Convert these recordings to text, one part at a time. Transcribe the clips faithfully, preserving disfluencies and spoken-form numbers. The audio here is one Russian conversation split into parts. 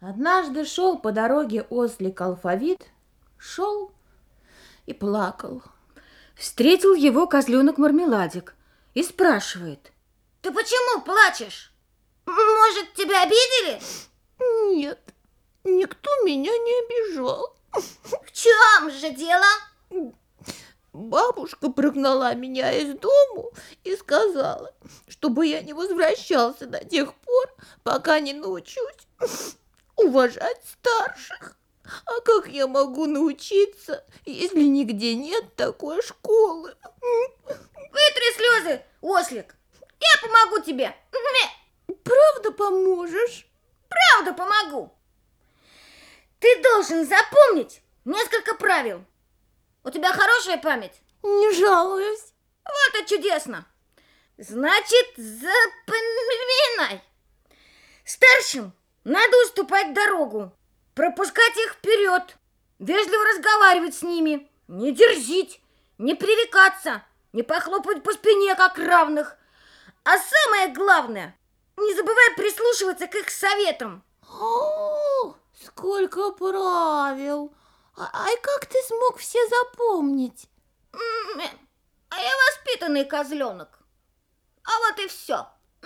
Однажды шел по дороге ослик Алфавит, шел и плакал. Встретил его козленок Мармеладик и спрашивает: ты почему плачешь? Может, тебя обидели? Нет, никто меня не обижал. В чем же дело? Бабушка прогнала меня из дому и сказала, чтобы я не возвращался до тех пор, пока не научусь уважать старших. А как я могу научиться, если нигде нет такой школы? Вытри слезы, ослик. Я помогу тебе. Правда поможешь? Правда помогу. Ты должен запомнить несколько правил. У тебя хорошая память? Не жалуюсь. Вот и чудесно. Значит, запоминай. Старшим надо уступать дорогу, пропускать их вперед, вежливо разговаривать с ними, не дерзить, не пререкаться, не похлопать по спине, как равных. А самое главное, не забывай прислушиваться к их советам. О, сколько правил! А, а как ты смог все запомнить? А я воспитанный козленок. А вот и все.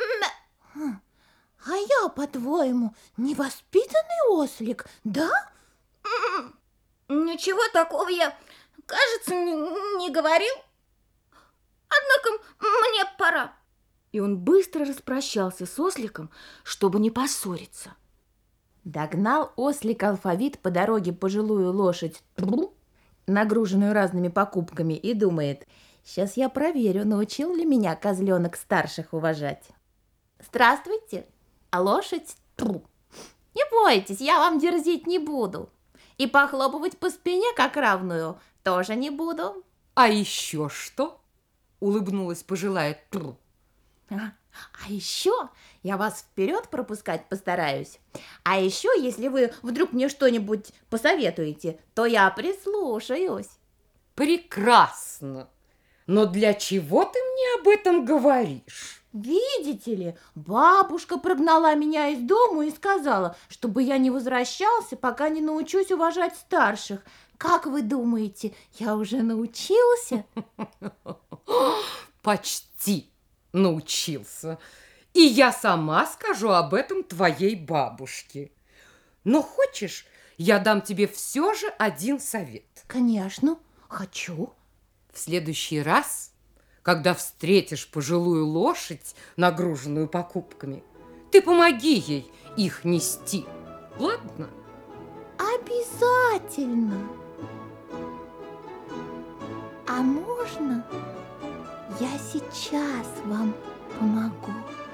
А я, по-твоему, невоспитанный ослик, да? Ничего такого я, кажется, не, не говорил. Однако мне пора. И он быстро распрощался с осликом, чтобы не поссориться. Догнал ослик Алфавит по дороге пожилую лошадь, нагруженную разными покупками, и думает: сейчас я проверю, научил ли меня козленок старших уважать. Здравствуйте, а лошадь? Не бойтесь, я вам дерзить не буду. И похлопывать по спине, как равную, тоже не буду. А еще что? Улыбнулась пожилая. А, а еще я вас вперед пропускать постараюсь. А еще, если вы вдруг мне что-нибудь посоветуете, то я прислушаюсь. Прекрасно. Но для чего ты мне об этом говоришь? Видите ли, бабушка прогнала меня из дому и сказала, чтобы я не возвращался, пока не научусь уважать старших. Как вы думаете, я уже научился? Почти научился. И я сама скажу об этом твоей бабушке. Но хочешь, я дам тебе все же один совет? Конечно, хочу. В следующий раз, когда встретишь пожилую лошадь, нагруженную покупками, ты помоги ей их нести. Ладно? Обязательно. А можно я сейчас вам помогу?